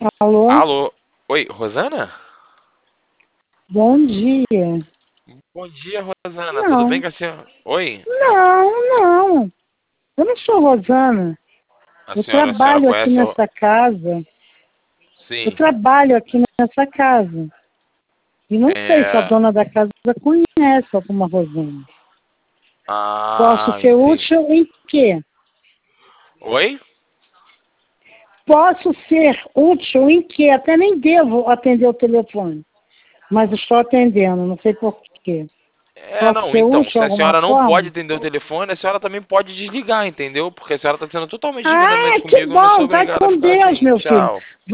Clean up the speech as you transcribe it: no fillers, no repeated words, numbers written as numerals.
Alô? Alô? Oi, Rosana? Bom dia. Bom dia, Rosana. Tudo bem Não, com a senhora? Oi? não. Eu não sou Rosana. A Eu senhora trabalho aqui conhece o... nessa casa. Eu Sim. trabalho aqui nessa casa. E não sei se a É... dona da casa conhece alguma Rosana. Posso Ah, ser entendi. útil em quê? Oi? Posso ser útil em quê? Até nem devo atender o telefone. Mas estou atendendo, não sei por quê. Posso Não, ser então, útil de se a alguma senhora não pode forma? atender o telefone, a senhora também pode desligar, entendeu? Porque a senhora está sendo totalmente ignorante Ah, que comigo, eu não sou bom. Vai obrigado a com ficar Deus, assim. meu filho. Tchau.